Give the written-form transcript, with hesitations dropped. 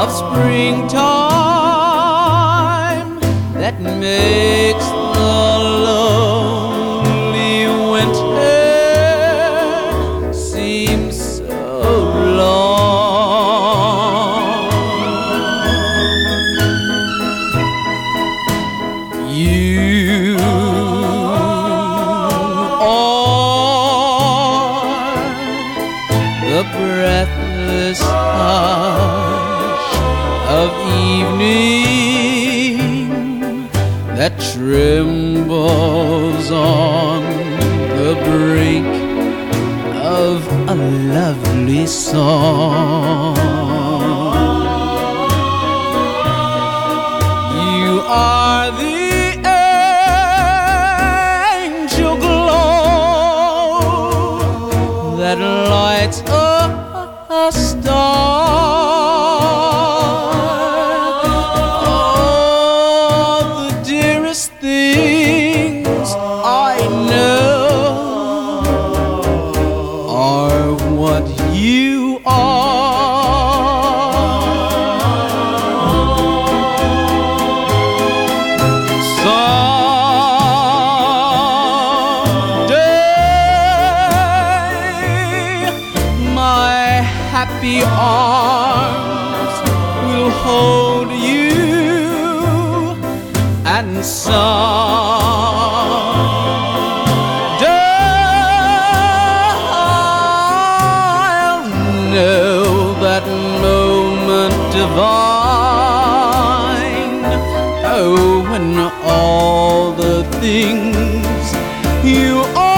springtime that makes the lonely winter seem so long. You are the breathless hush of evening that trembles on the brink of a lovely song. You are the angel glow that lights a star. Things I know are what you Someday my happy arms will hold you, and someday I'll know that moment divine. Oh, when all the things you are